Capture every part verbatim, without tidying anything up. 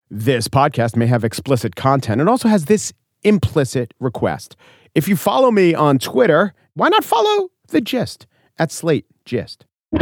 This podcast may have explicit content and also has this implicit request. If you follow me on Twitter, why not follow The Gist at Slate Gist?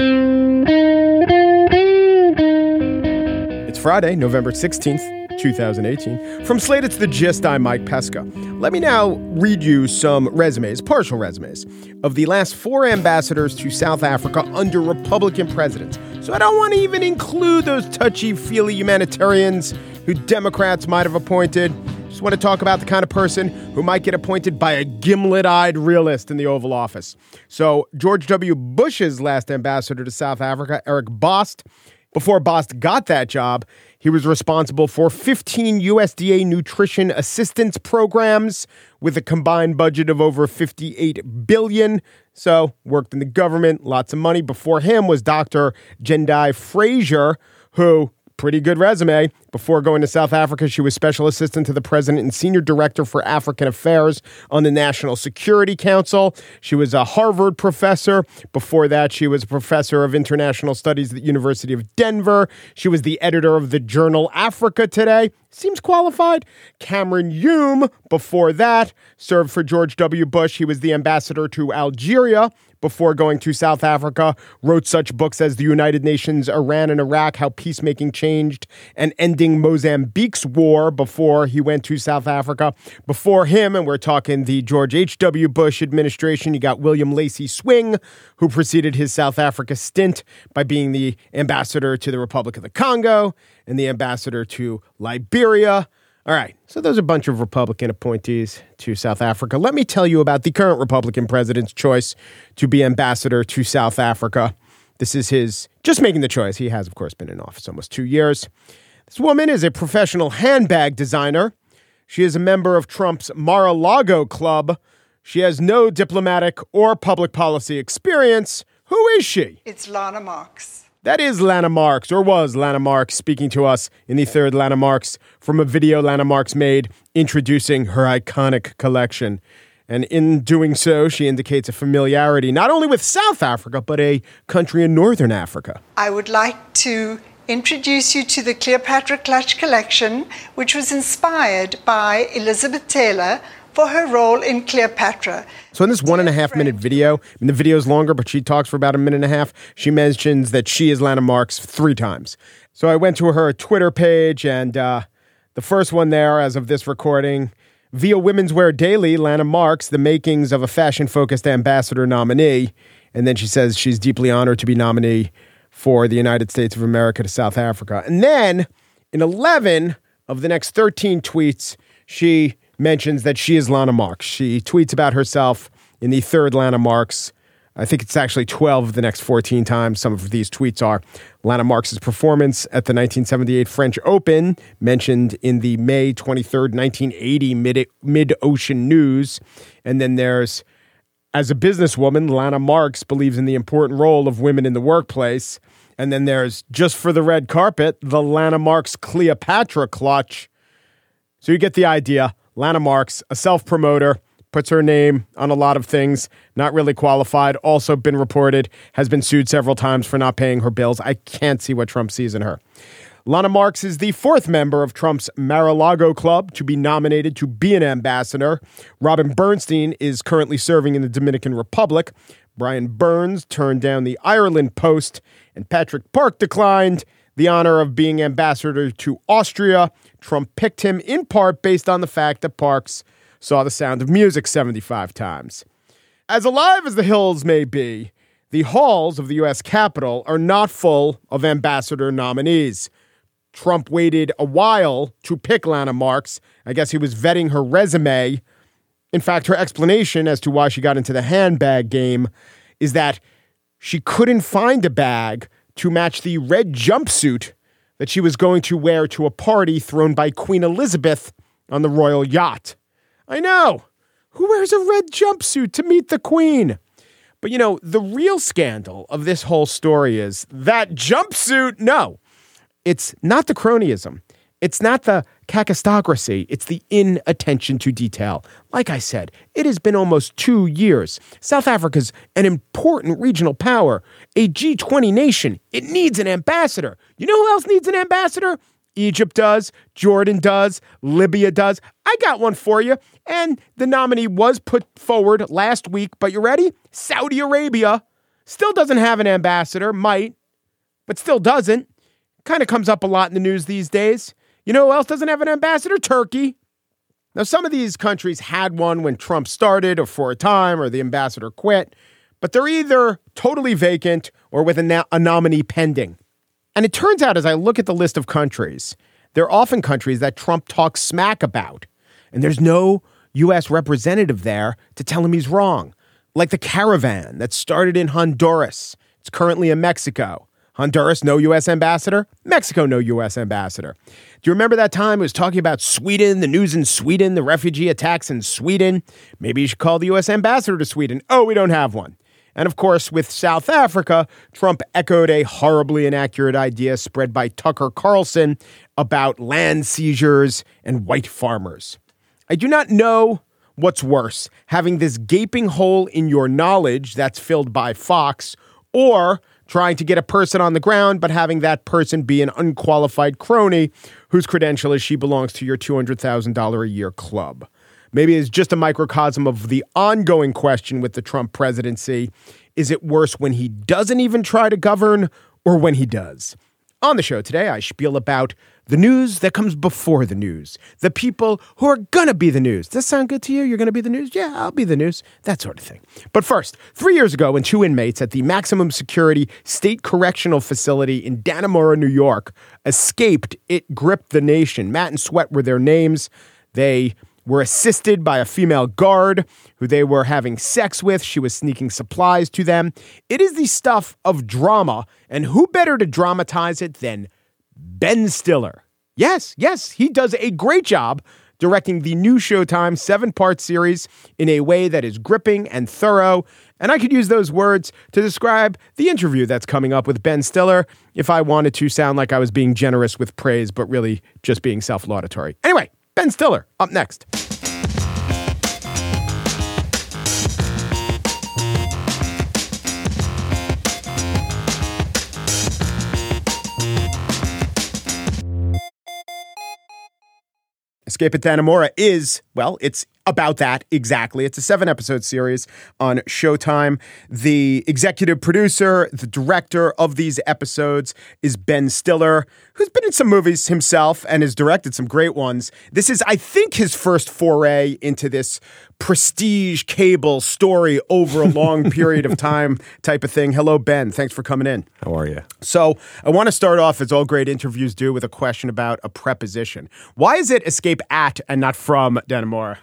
It's Friday, November sixteenth, twenty eighteen. From Slate, it's The Gist. I'm Mike Pesca. Let me now read you some resumes, partial resumes, of the last four ambassadors to South Africa under Republican presidents. So I don't want to even include those touchy-feely humanitarians who Democrats might have appointed. Just want to talk about the kind of person who might get appointed by a gimlet-eyed realist in the Oval Office. So George W. Bush's last ambassador to South Africa, Eric Bost. Before Bost got that job, he was responsible for fifteen U S D A nutrition assistance programs with a combined budget of over fifty-eight billion dollars. So worked in the government, lots of money. Before him was Doctor Jendai Fraser, who, pretty good resume. Before going to South Africa, she was special assistant to the president and senior director for African affairs on the National Security Council. She was a Harvard professor. Before that, she was a professor of international studies at the University of Denver. She was the editor of the journal Africa Today. Seems qualified. Cameron Hume, before that, served for George W. Bush. He was the ambassador to Algeria before going to South Africa, wrote such books as The United Nations, Iran and Iraq, How Peacemaking Changed, and Ending Mozambique's War before he went to South Africa. Before him, and we're talking the George H W. Bush administration, you got William Lacey Swing, who preceded his South Africa stint by being the ambassador to the Republic of the Congo and the ambassador to Liberia. All right, so those are a bunch of Republican appointees to South Africa. Let me tell you about the current Republican president's choice to be ambassador to South Africa. This is his just making the choice. He has, of course, been in office almost two years. This woman is a professional handbag designer. She is a member of Trump's Mar-a-Lago Club. She has no diplomatic or public policy experience. Who is she? It's Lana Marks. That is Lana Marks, or was Lana Marks, speaking to us in the third Lana Marks from a video Lana Marks made introducing her iconic collection. And in doing so, she indicates a familiarity not only with South Africa, but a country in Northern Africa. I would like to introduce you to the Cleopatra Clutch collection, which was inspired by Elizabeth Taylor for her role in Cleopatra. So in this one and a half minute video, and the video is longer, but she talks for about a minute and a half, she mentions that she is Lana Marks three times. So I went to her Twitter page, and uh, the first one there, as of this recording, via Women's Wear Daily, Lana Marks, the makings of a fashion-focused ambassador nominee. And then she says she's deeply honored to be nominee for the United States of America to South Africa. And then in eleven of the next thirteen tweets, she mentions that she is Lana Marks. She tweets about herself in the third Lana Marks. I think it's actually twelve of the next fourteen times. Some of these tweets are Lana Marks' performance at the nineteen seventy-eight French Open, mentioned in the May twenty-third, nineteen eighty Mid- Mid-Ocean News. And then there's, as a businesswoman, Lana Marks believes in the important role of women in the workplace. And then there's, just for the red carpet, the Lana Marks Cleopatra clutch. So you get the idea. Lana Marks, a self-promoter, puts her name on a lot of things, not really qualified, also been reported, has been sued several times for not paying her bills. I can't see what Trump sees in her. Lana Marks is the fourth member of Trump's Mar-a-Lago Club to be nominated to be an ambassador. Robin Bernstein is currently serving in the Dominican Republic. Brian Burns turned down the Ireland post, and Patrick Park declined the honor of being ambassador to Austria. Trump picked him in part based on the fact that Parks saw The Sound of Music seventy-five times. As alive as the hills may be, the halls of the U S Capitol are not full of ambassador nominees. Trump waited a while to pick Lana Marks. I guess he was vetting her resume. In fact, her explanation as to why she got into the handbag game is that she couldn't find a bag to match the red jumpsuit that she was going to wear to a party thrown by Queen Elizabeth on the royal yacht. I know. Who wears a red jumpsuit to meet the Queen? But, you know, the real scandal of this whole story is that jumpsuit. No, it's not the cronyism. It's not the kakistocracy. It's the inattention to detail. Like I said, it has been almost two years. South Africa's an important regional power, a G twenty nation. It needs an ambassador. You know who else needs an ambassador? Egypt does, Jordan does, Libya does. I got one for you. And the nominee was put forward last week, but you ready? Saudi Arabia still doesn't have an ambassador, might, but still doesn't. Kind of comes up a lot in the news these days. You know who else doesn't have an ambassador? Turkey. Now, some of these countries had one when Trump started or for a time or the ambassador quit, but they're either totally vacant or with a, na- a nominee pending. And it turns out, as I look at the list of countries, they're often countries that Trump talks smack about. And there's no U S representative there to tell him he's wrong. Like the caravan that started in Honduras. It's currently in Mexico. Honduras, no U S ambassador. Mexico, no U S ambassador. Do you remember that time it was talking about Sweden, the news in Sweden, the refugee attacks in Sweden? Maybe you should call the U S ambassador to Sweden. Oh, we don't have one. And of course, with South Africa, Trump echoed a horribly inaccurate idea spread by Tucker Carlson about land seizures and white farmers. I do not know what's worse, having this gaping hole in your knowledge that's filled by Fox, or trying to get a person on the ground, but having that person be an unqualified crony whose credential is she belongs to your two hundred thousand dollars a year club. Maybe it's just a microcosm of the ongoing question with the Trump presidency. Is it worse when he doesn't even try to govern or when he does? On the show today, I spiel about the news that comes before the news, the people who are going to be the news. Does that sound good to you? You're going to be the news? Yeah, I'll be the news. That sort of thing. But first, three years ago, when two inmates at the maximum security state correctional facility in Dannemora, New York, escaped, it gripped the nation. Matt and Sweat were their names. They were assisted by a female guard who they were having sex with. She was sneaking supplies to them. It is the stuff of drama, and who better to dramatize it than Ben Stiller? Yes, yes, he does a great job directing the new Showtime seven-part series in a way that is gripping and thorough. And I could use those words to describe the interview that's coming up with Ben Stiller if I wanted to sound like I was being generous with praise, but really just being self-laudatory. Anyway, Ben Stiller, up next. Escape at Dannemora is, well, it's about that exactly. It's a seven-episode series on Showtime. The executive producer, the director of these episodes is Ben Stiller, who's been in some movies himself and has directed some great ones. This is, I think, his first foray into this prestige cable story over a long period of time type of thing. Hello, Ben. Thanks for coming in. How are you? So I want to start off, as all great interviews do, with a question about a preposition. Why is it escape at and not from Dannemora?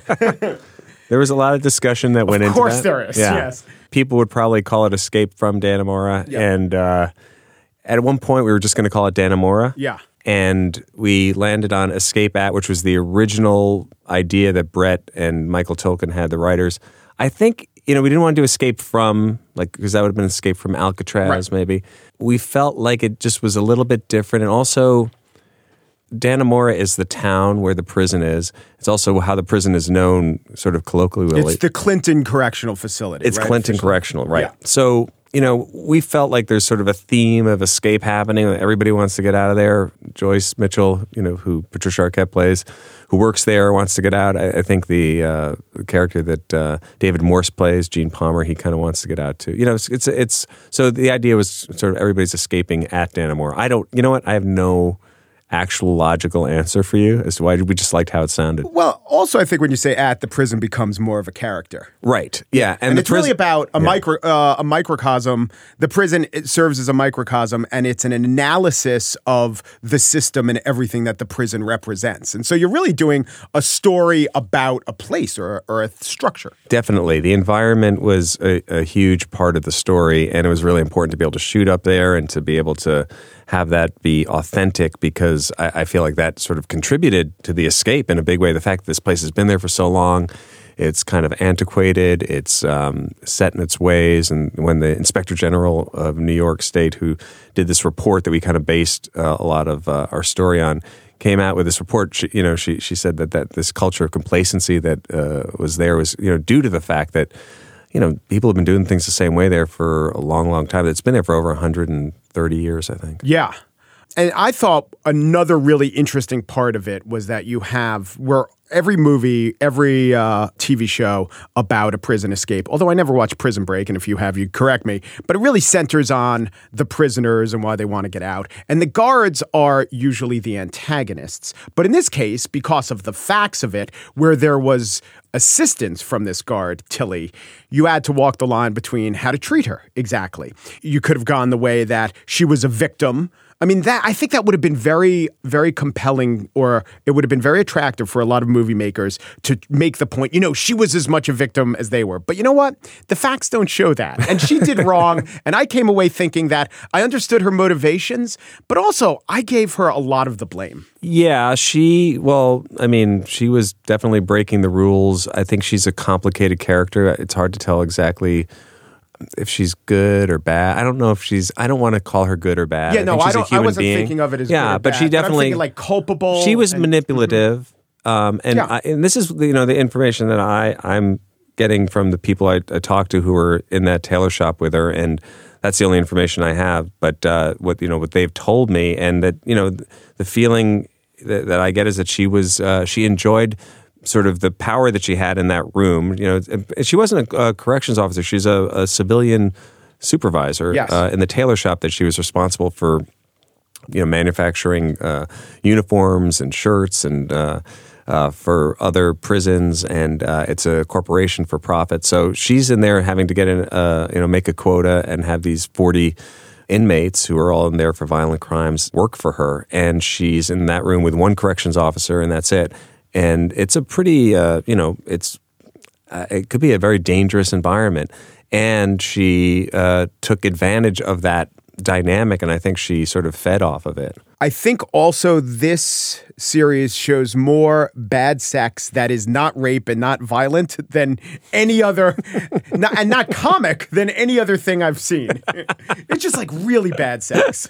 There was a lot of discussion that went into that. Of course there is, yeah. Yes. People would probably call it Escape from Dannemora. Yep. And uh, at one point, we were just going to call it Dannemora. Yeah. And we landed on Escape at, which was the original idea that Brett and Michael Tolkien had, the writers. I think, you know, we didn't want to do Escape from, like, because that would have been Escape from Alcatraz, right. Maybe. We felt like it just was a little bit different. And also, Dannemora is the town where the prison is. It's also how the prison is known sort of colloquially. It's the Clinton Correctional Facility. It's right? Clinton Officially. Correctional, right. Yeah. So, you know, we felt like there's sort of a theme of escape happening. Everybody wants to get out of there. Joyce Mitchell, you know, who Patricia Arquette plays, who works there, wants to get out. I, I think the, uh, the character that uh, David Morse plays, Gene Palmer, he kind of wants to get out too. You know, it's, it's, it's, so the idea was sort of everybody's escaping at Dannemora. I don't, you know what, I have no actual logical answer for you as to why we just liked how it sounded. Well, also I think when you say at, the prison becomes more of a character. Right. Yeah. And, and it's pris- really about a yeah. micro uh, a microcosm. The prison, it serves as a microcosm, and it's an analysis of the system and everything that the prison represents. And so you're really doing a story about a place or, or a structure. Definitely. The environment was a, a huge part of the story, and it was really important to be able to shoot up there and to be able to have that be authentic, because I, I feel like that sort of contributed to the escape in a big way. The fact that this place has been there for so long, it's kind of antiquated, it's um, set in its ways. And when the Inspector General of New York State, who did this report that we kind of based uh, a lot of uh, our story on, came out with this report, she, you know, she she said that, that this culture of complacency that uh, was there was, you know, due to the fact that, you know, people have been doing things the same way there for a long, long time. It's been there for over one hundred thirty years, I think. Yeah. And I thought another really interesting part of it was that you have where every movie, every uh, T V show about a prison escape, although I never watched Prison Break, and if you have, you correct me, but it really centers on the prisoners and why they want to get out. And the guards are usually the antagonists. But in this case, because of the facts of it, where there was assistance from this guard, Tilly, you had to walk the line between how to treat her exactly. You could have gone the way that she was a victim. I mean, that I think that would have been very, very compelling, or it would have been very attractive for a lot of movie makers to make the point, you know, she was as much a victim as they were. But you know what? The facts don't show that. And she did wrong. And I came away thinking that I understood her motivations, but also I gave her a lot of the blame. Yeah, she, well, I mean, she was definitely breaking the rules. I think she's a complicated character. It's hard to tell exactly if she's good or bad. I don't know if she's, I don't want to call her good or bad. Yeah, no, I, I don't, I wasn't being. thinking of it as yeah, good or but bad, she definitely, but I'm thinking like culpable. She was and, manipulative. Mm-hmm. Um, and, yeah. I, and this is, you know, the information that I, I'm getting from the people I, I talked to who were in that tailor shop with her. And that's the only information I have. But uh, what, you know, what they've told me, and that, you know, the feeling that, that I get is that she was, uh, she enjoyed sort of the power that she had in that room. You know, she wasn't a, a corrections officer. She's a, a civilian supervisor yes. uh, in the tailor shop that she was responsible for, you know, manufacturing uh, uniforms and shirts and uh, uh, for other prisons, and uh, it's a corporation for profit. So she's in there having to get in, uh, you know, make a quota and have these forty inmates who are all in there for violent crimes work for her, and she's in that room with one corrections officer, and that's it. And it's a pretty, uh, you know, it's uh, it could be a very dangerous environment. And she uh, took advantage of that dynamic, and I think she sort of fed off of it. I think also this series shows more bad sex that is not rape and not violent than any other, not, and not comic than any other thing I've seen. It's just like really bad sex.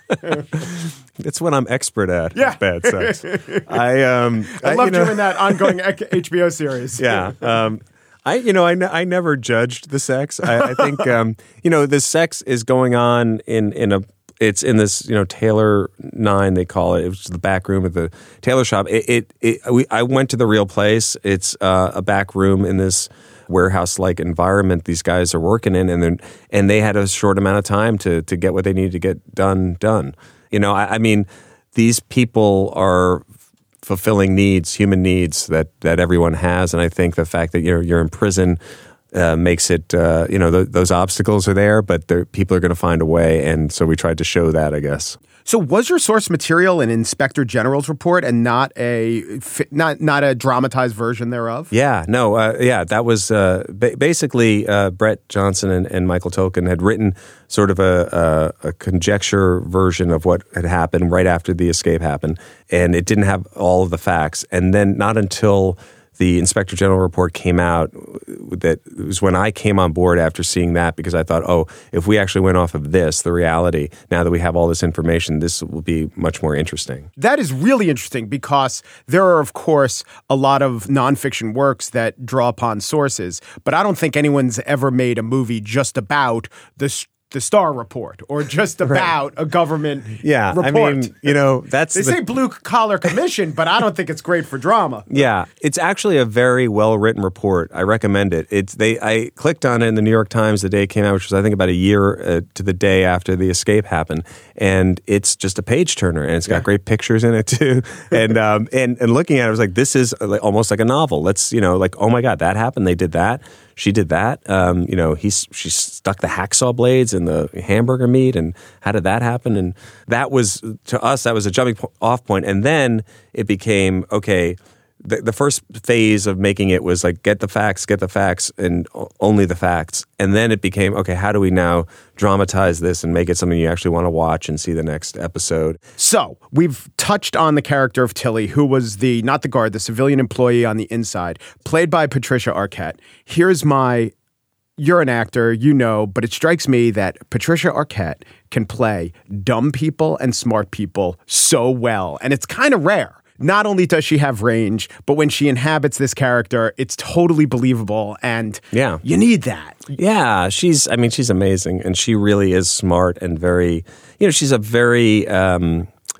It's what I'm expert at. Yeah. Bad sex. I um I, I loved you, know, you in that ongoing H B O series. Yeah. Um, I, you know, I, ne- I never judged the sex. I, I think, um, you know, the sex is going on in, in a, it's in this, you know, Taylor nine, they call it. It was the back room of the tailor shop. It, it, it we, I went to the real place. It's uh, a back room in this warehouse-like environment these guys are working in, and then and they had a short amount of time to to get what they needed to get done done. You know, I, I mean, these people are fulfilling needs, human needs that that everyone has, and I think the fact that you're you're in prison uh, makes it uh, you know th- those obstacles are there, but people are going to find a way, and so we tried to show that, I guess. So was your source material an Inspector General's report and not a not not a dramatized version thereof? Yeah, no, uh, yeah, that was uh, ba- basically uh, Brett Johnson and, and Michael Tolkien had written sort of a, a, a conjecture version of what had happened right after the escape happened, and it didn't have all of the facts. And then not until the Inspector General report came out, that it was when I came on board after seeing that, because I thought, oh, if we actually went off of this, the reality, now that we have all this information, this will be much more interesting. That is really interesting because there are, of course, a lot of nonfiction works that draw upon sources, but I don't think anyone's ever made a movie just about the the Starr Report or just about right. a government yeah, report. I mean, you know, that's they the, say blue collar commission, but I don't think it's great for drama. Yeah, it's actually a very well written report. I recommend it. It's they. I clicked on it in the New York Times the day it came out, which was I think about a year uh, to the day after the escape happened, and it's just a page turner, and it's got yeah. great pictures in it too. and um and and looking at it, I was like, this is like, almost like a novel. Let's you know, like, oh my God, that happened. They did that. She did that. Um, you know, he she stuck the hacksaw blades in the hamburger meat, and how did that happen? And that was, to us, that was a jumping off point. And then it became, okay, the, the first phase of making it was like, get the facts, get the facts, and only the facts. And then it became, okay, how do we now dramatize this and make it something you actually want to watch and see the next episode? So we've touched on the character of Tilly, who was the, not the guard, the civilian employee on the inside, played by Patricia Arquette. Here's my, you're an actor, you know, but it strikes me that Patricia Arquette can play dumb people and smart people so well. And it's kind of rare. Not only does she have range, but when she inhabits this character, it's totally believable, and yeah. you need that. Yeah, she's, I mean, she's amazing, and she really is smart and very, you know, she's a very, um,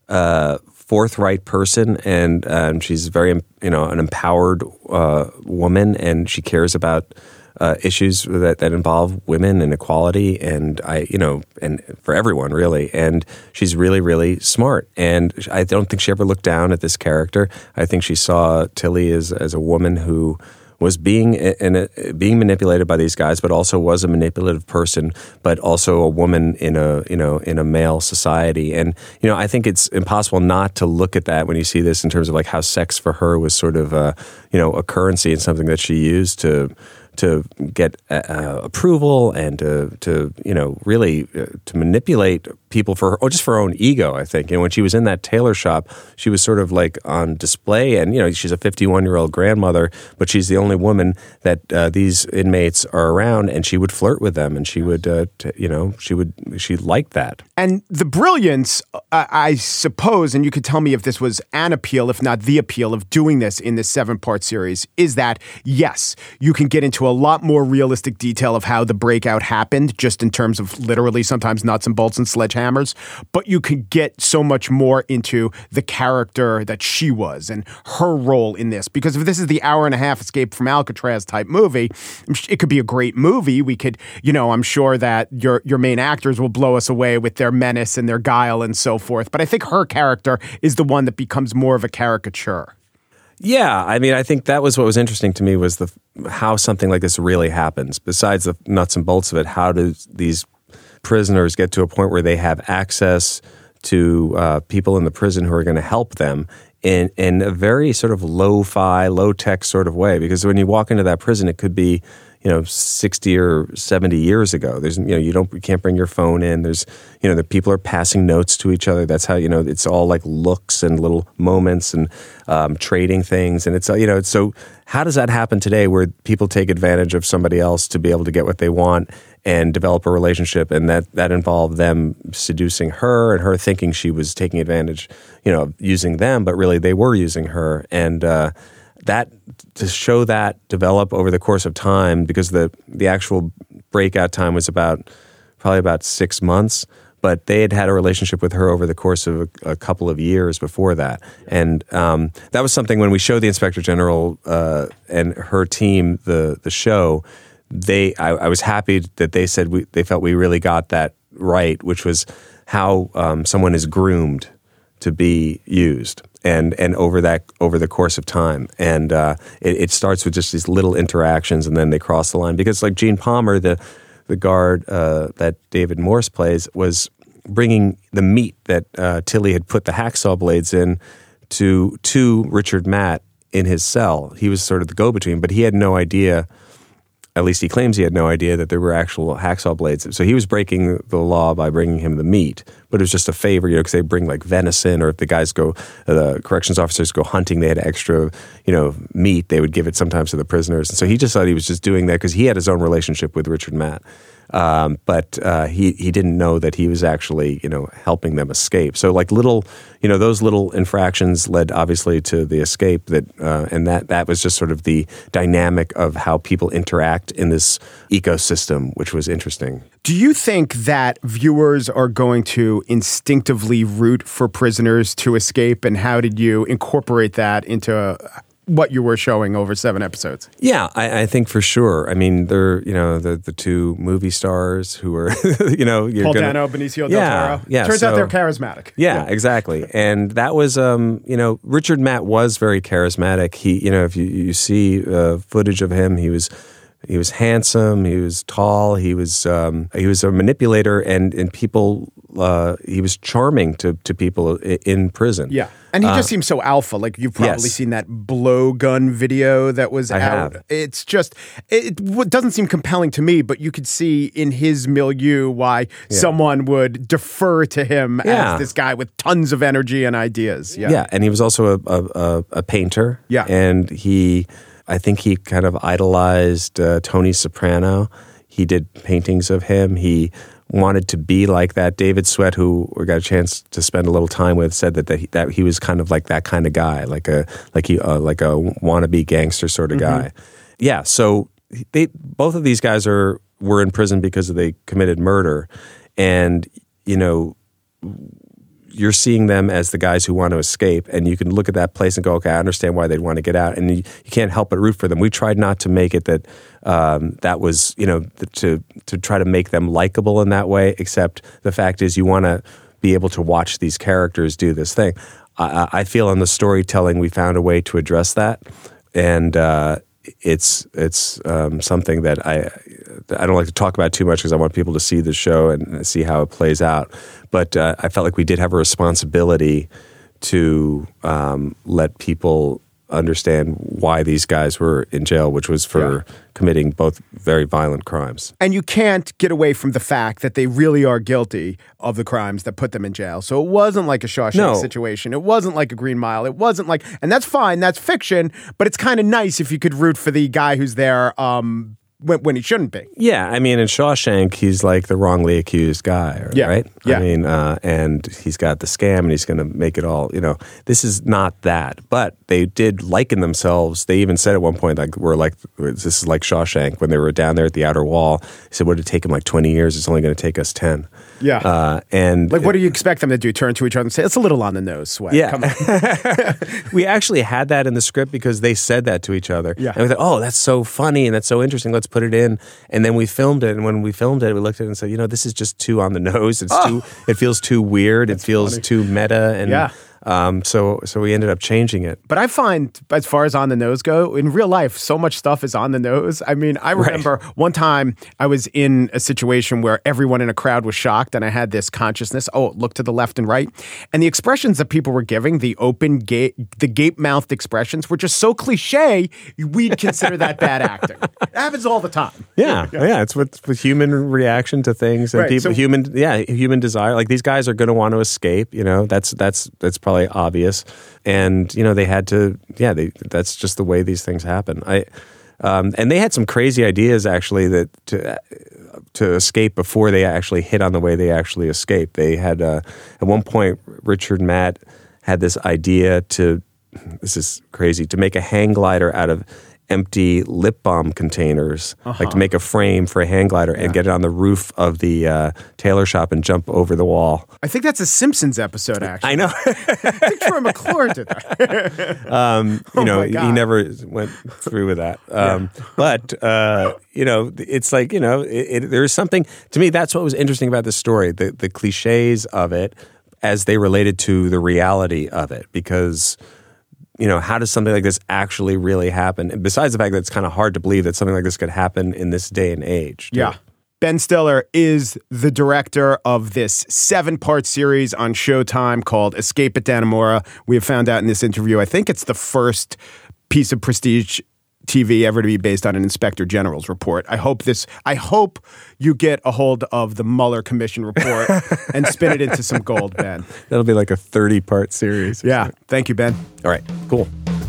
uh, forthright person, and um, she's very, you know, an empowered uh, woman, and she cares about uh, issues that, that involve women and equality, and I, you know, and for everyone really. And she's really, really smart, and I don't think she ever looked down at this character. I think she saw Tilly as as a woman who was being in a, being manipulated by these guys, but also was a manipulative person, but also a woman in a you know in a male society. And you know, I think it's impossible not to look at that when you see this in terms of like how sex for her was sort of a you know a currency and something that she used to to get uh, approval and to, to you know really uh, to manipulate people for her, or just for her own ego, I think. And when she was in that tailor shop, she was sort of like on display, and you know she's a fifty-one-year-old grandmother, but she's the only woman that uh, these inmates are around, and she would flirt with them, and she would uh, t- you know she would she liked that. And the brilliance, uh, I suppose, and you could tell me if this was an appeal, if not the appeal of doing this in this seven-part series, is that yes, you can get into a lot more realistic detail of how the breakout happened, just in terms of literally sometimes nuts and bolts and sledgehammers, but you could get so much more into the character that she was and her role in this. Because if this is the hour and a half Escape from Alcatraz type movie, it could be a great movie. We could, you know, I'm sure that your your main actors will blow us away with their menace and their guile and so forth. But I think her character is the one that becomes more of a caricature. Yeah, I mean, I think that was what was interesting to me, was the how something like this really happens. Besides the nuts and bolts of it, how do these prisoners get to a point where they have access to uh, people in the prison who are going to help them in in a very sort of lo-fi, low-tech sort of way? Because when you walk into that prison, it could be, you know, sixty or seventy years ago. There's, you know, you don't, you can't bring your phone in. There's, you know, the people are passing notes to each other. That's how, you know, it's all like looks and little moments and um, trading things. And it's, you know, so how does that happen today where people take advantage of somebody else to be able to get what they want and develop a relationship? And that, that involved them seducing her and her thinking she was taking advantage, you know, using them, but really they were using her. And, uh, that to show that develop over the course of time, because the the actual breakout time was about probably about six months, but they had had a relationship with her over the course of a, a couple of years before that. And um, that was something when we showed the Inspector General uh, and her team the the show, they I, I was happy that they said we, they felt we really got that right, which was how um, someone is groomed to be used. And and over that over the course of time, and uh, it, it starts with just these little interactions, and then they cross the line. Because like Gene Palmer, the the guard uh, that David Morse plays, was bringing the meat that uh, Tilly had put the hacksaw blades in to to Richard Matt in his cell. He was sort of the go-between, but he had no idea. At least he claims he had no idea that there were actual hacksaw blades. So he was breaking the law by bringing him the meat, but it was just a favor, you know, because they bring like venison, or if the guys go, the corrections officers go hunting, they had extra, you know, meat. They would give it sometimes to the prisoners. And so he just thought he was just doing that because he had his own relationship with Richard Matt. Um, but uh, he he didn't know that he was actually, you know, helping them escape. So like little, you know, those little infractions led obviously to the escape. That uh, and that that was just sort of the dynamic of how people interact in this ecosystem, which was interesting. Do you think that viewers are going to instinctively root for prisoners to escape, and how did you incorporate that into what you were showing over seven episodes? Yeah, I, I think for sure. I mean, they're, you know, the the two movie stars who are, you know, you're Paul gonna, Dano, Benicio yeah, del Toro. Yeah, Turns so, out they're charismatic. Yeah, yeah, exactly. And that was, um, you know, Richard Matt was very charismatic. He, you know, if you, you see uh, footage of him, he was he was handsome, he was tall, he was um, he was a manipulator, and and people. Uh, he was charming to, to people in prison. Yeah. And he just uh, seems so alpha. Like, you've probably yes. seen that blowgun video that was I out. have. It's just, it, it doesn't seem compelling to me, but you could see in his milieu why yeah. someone would defer to him yeah. as this guy with tons of energy and ideas. Yeah. Yeah. And he was also a, a, a painter. Yeah. And he, I think he kind of idolized uh, Tony Soprano. He did paintings of him. He wanted to be like that. David Sweat, who we got a chance to spend a little time with, said that that he, that he was kind of like that kind of guy, like a like he uh, like a wannabe gangster sort of mm-hmm. guy. Yeah. So they both of these guys are were in prison because they committed murder, and you know, you're seeing them as the guys who want to escape, and you can look at that place and go, okay, I understand why they'd want to get out, and you, you can't help but root for them. We tried not to make it that um, that was, you know, to to try to make them likable in that way, except the fact is you want to be able to watch these characters do this thing. I, I feel in the storytelling we found a way to address that, and uh, it's it's um, something that I I don't like to talk about too much because I want people to see the show and see how it plays out. But uh, I felt like we did have a responsibility to um, let people understand why these guys were in jail, which was for yeah. committing both very violent crimes. And you can't get away from the fact that they really are guilty of the crimes that put them in jail. So it wasn't like a Shawshank no. situation. It wasn't like a Green Mile. It wasn't like, and that's fine, that's fiction, but it's kind of nice if you could root for the guy who's there um, when, when he shouldn't be. Yeah, I mean, in Shawshank, he's like the wrongly accused guy, yeah. right? Yeah. I mean, uh, and he's got the scam, and he's going to make it all, you know, this is not that. But they did liken themselves. They even said at one point, like, we're like, this is like Shawshank, when they were down there at the outer wall. They said, would it take him like twenty years? It's only going to take us ten. Yeah. Uh, and like, what do you expect them to do? Turn to each other and say, it's a little on the nose, Sweat. Yeah. Come on. We actually had that in the script because they said that to each other. Yeah. And we thought, oh, that's so funny and that's so interesting. Let's put it in. And then we filmed it. And when we filmed it, we looked at it and said, you know, this is just too on the nose. It's oh. too, it feels too weird. That's it feels funny. too meta. And yeah. Um, so so we ended up changing it. But I find, as far as on the nose go, in real life, so much stuff is on the nose. I mean, I remember right. one time I was in a situation where everyone in a crowd was shocked, and I had this consciousness, oh, look to the left and right. And the expressions that people were giving, the open, ga- the gape-mouthed expressions, were just so cliche, we'd consider that bad acting. It happens all the time. Yeah, yeah, yeah it's with, with human reaction to things and right, people, so, human, yeah, human desire. Like these guys are going to want to escape. You know, that's that's that's probably obvious, and you know they had to. Yeah, they, that's just the way these things happen. I um, and they had some crazy ideas actually that to to escape before they actually hit on the way they actually escaped. They had uh, at one point Richard and Matt had this idea to. This is crazy to make a hang glider out of empty lip balm containers, uh-huh. like to make a frame for a hang glider yeah. and get it on the roof of the uh, tailor shop and jump over the wall. I think that's a Simpsons episode, actually. I know. I think Troy McClure did that. um, you oh know, he never went through with that. Um, yeah. But, uh, you know, it's like, you know, it, it, there's something, to me, that's what was interesting about this story, the, the cliches of it as they related to the reality of it, because you know, how does something like this actually really happen? And besides the fact that it's kind of hard to believe that something like this could happen in this day and age. Too. Yeah. Ben Stiller is the director of this seven-part series on Showtime called Escape at Dannemora. We have found out in this interview, I think it's the first piece of prestige T V ever to be based on an Inspector General's report. I hope this. I hope you get a hold of the Mueller Commission report and spin it into some gold, Ben. That'll be like a thirty-part series. Yeah. Something. Thank you, Ben. All right. Cool.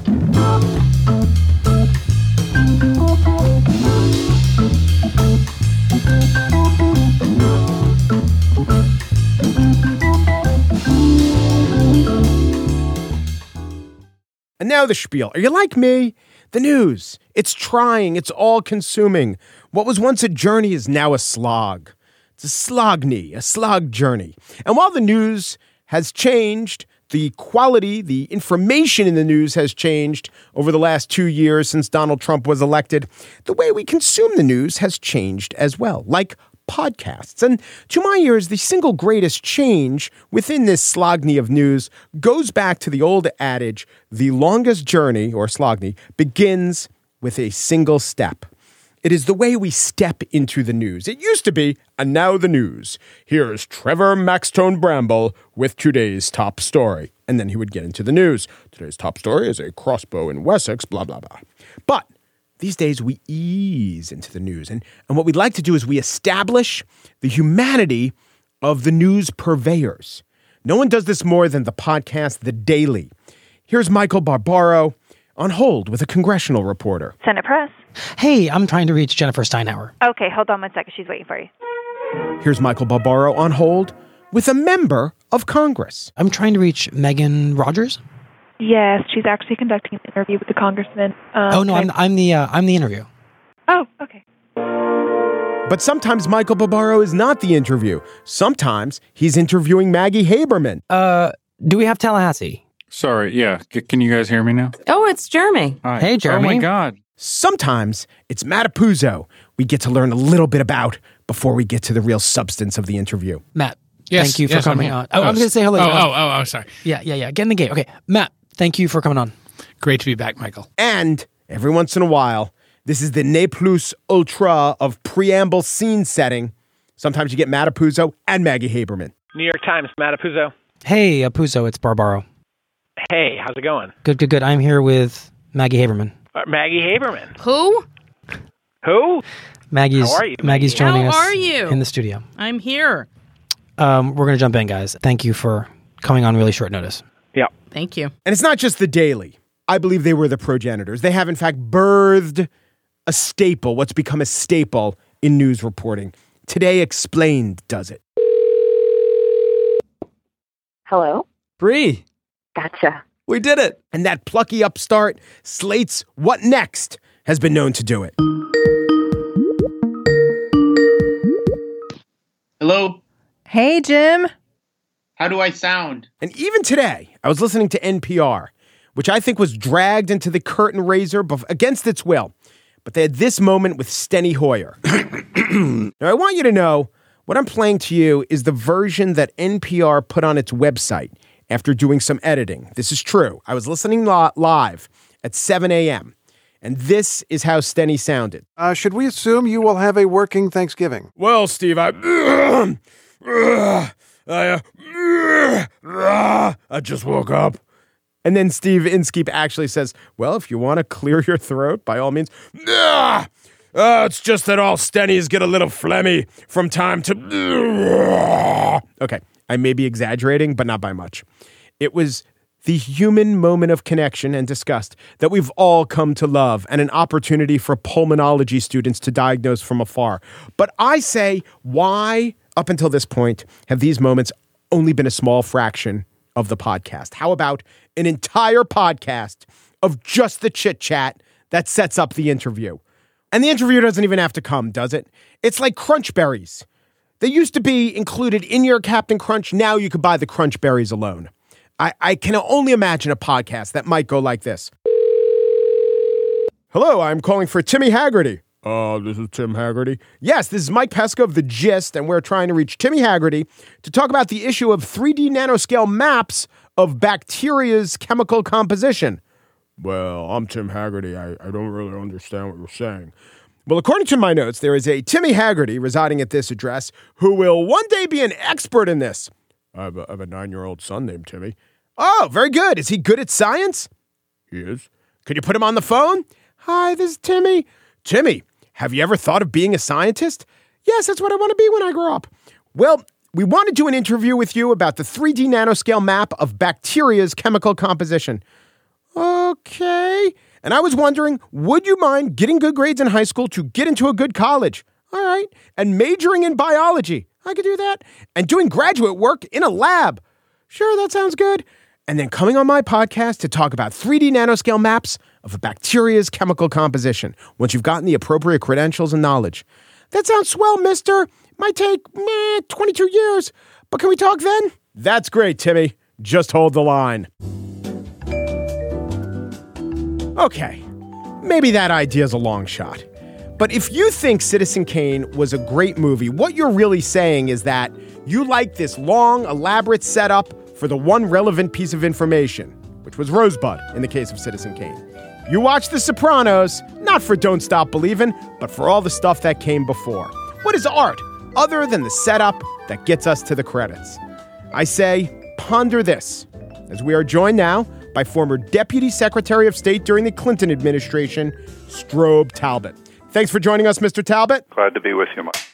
And now the spiel. Are you like me? The news. It's trying. It's all-consuming. What was once a journey is now a slog. It's a slogny, a slog journey. And while the news has changed, the quality, the information in the news has changed over the last two years since Donald Trump was elected. The way we consume the news has changed as well, like podcasts. And to my ears, the single greatest change within this slogny of news goes back to the old adage, the longest journey, or slogny, begins with a single step. It is the way we step into the news. It used to be, and now the news. Here's Trevor Maxtone Bramble with today's top story. And then he would get into the news. Today's top story is a crossbow in Wessex, blah, blah, blah. But these days, we ease into the news. And, and what we'd like to do is we establish the humanity of the news purveyors. No one does this more than the podcast The Daily. Here's Michael Barbaro on hold with a congressional reporter. Senate Press. Hey, I'm trying to reach Jennifer Steinhauer. Okay, hold on one second. She's waiting for you. Here's Michael Barbaro on hold with a member of Congress. I'm trying to reach Megan Rogers. Yes, she's actually conducting an interview with the congressman. Um, oh no, I'm, I'm the uh, I'm the interview. Oh, okay. But sometimes Michael Barbaro is not the interview. Sometimes he's interviewing Maggie Haberman. Uh, do we have Tallahassee? Sorry, yeah. C- can you guys hear me now? Oh, it's Jeremy. Hi. Hey, Jeremy. Oh, my God. Sometimes it's Matt Apuzzo we get to learn a little bit about before we get to the real substance of the interview. Matt, Yes, thank you for yes, I'm coming here. on. Oh, Oh, I'm going to say hello. Oh, Uh, oh, oh, oh, sorry. Yeah, yeah, yeah. Get in the game. Okay, Matt, thank you for coming on. Great to be back, Michael. And every once in a while, this is the ne plus ultra of preamble scene setting. Sometimes you get Matt Apuzzo and Maggie Haberman. New York Times, Matt Apuzzo. Hey, Apuzzo, it's Barbaro. Hey, how's it going? Good, good, good. I'm here with Maggie Haberman. Uh, Maggie Haberman. Who? Who? Maggie's, How are you, Maggie's Maggie? joining How us are you? in the studio. I'm here. Um, we're going to jump in, guys. Thank you for coming on really short notice. Yeah. Thank you. And it's not just the Daily. I believe they were the progenitors. They have, in fact, birthed a staple, what's become a staple in news reporting. Today Explained does it. Hello? Bree, Gotcha. we did it. And that plucky upstart, Slate's What Next, has been known to do it. Hello? Hey, Jim. How do I sound? And even today, I was listening to N P R, which I think was dragged into the curtain raiser bef- against its will. But they had this moment with Steny Hoyer. Now, I want you to know what I'm playing to you is the version that N P R put on its website after doing some editing. This is true. I was listening li- live at seven a.m., and this is how Steny sounded. Uh, should we assume you will have a working Thanksgiving? Well, Steve, I... I, uh, I just woke up. And then Steve Inskeep actually says, well, if you want to clear your throat, by all means. Uh, it's just that all Stennies get a little phlegmy from time to... Okay, I may be exaggerating, but not by much. It was the human moment of connection and disgust that we've all come to love, and an opportunity for pulmonology students to diagnose from afar. But I say, why, up until this point, have these moments only been a small fraction of the podcast? How about an entire podcast of just the chit chat that sets up the interview? And the interview doesn't even have to come, does it? It's like Crunch Berries. They used to be included in your Captain Crunch. Now you could buy the Crunch Berries alone. I, I can only imagine a podcast that might go like this. Hello, I'm calling for Timmy Haggerty. Uh, this is Tim Haggerty. Yes, this is Mike Pesca of The Gist, and we're trying to reach Timmy Haggerty to talk about the issue of three D nanoscale maps of bacteria's chemical composition. Well, I'm Tim Haggerty. I, I don't really understand what you're saying. Well, according to my notes, there is a Timmy Haggerty residing at this address who will one day be an expert in this. I have a, I have a nine-year-old son named Timmy. Oh, very good. Is he good at science? He is. Could you put him on the phone? Hi, this is Timmy. Timmy, have you ever thought of being a scientist? Yes, that's what I want to be when I grow up. Well, we want to do an interview with you about the three D nanoscale map of bacteria's chemical composition. Okay. And I was wondering, would you mind getting good grades in high school to get into a good college? All right. And majoring in biology. I could do that. And doing graduate work in a lab. Sure, that sounds good. And then coming on my podcast to talk about three D nanoscale maps of a bacteria's chemical composition once you've gotten the appropriate credentials and knowledge. That sounds swell, mister. Might take meh, twenty-two years. But can we talk then? That's great, Timmy. Just hold the line. Okay, maybe that idea's a long shot. But if you think Citizen Kane was a great movie, what you're really saying is that you like this long, elaborate setup for the one relevant piece of information, which was Rosebud in the case of Citizen Kane. You watch The Sopranos, not for Don't Stop Believin', but for all the stuff that came before. What is art other than the setup that gets us to the credits? I say, ponder this, as we are joined now by former Deputy Secretary of State during the Clinton administration, Strobe Talbot. Thanks for joining us, Mister Talbot. Glad to be with you, Mike.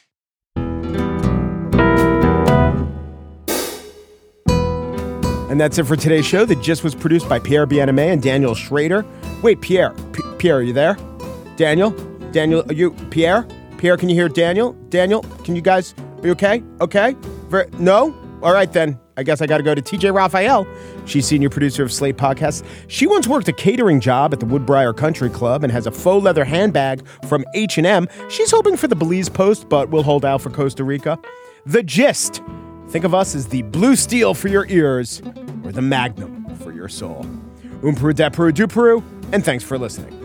And that's it for today's show. The Gist was produced by Pierre Bien-Aimé and Daniel Schrader. Wait, Pierre. P- Pierre, are you there? Daniel? Daniel, are you... Pierre? Pierre, can you hear Daniel? Daniel, can you guys... Are you okay? Okay? Ver- no? All right, then. I guess I got to go to T J Raphael. She's senior producer of Slate Podcasts. She once worked a catering job at the Woodbriar Country Club and has a faux leather handbag from H and M. She's hoping for the Belize Post, but will hold out for Costa Rica. The Gist. Think of us as the blue steel for your ears or the magnum for your soul. Um Peru, da Peru, du Peru, and thanks for listening.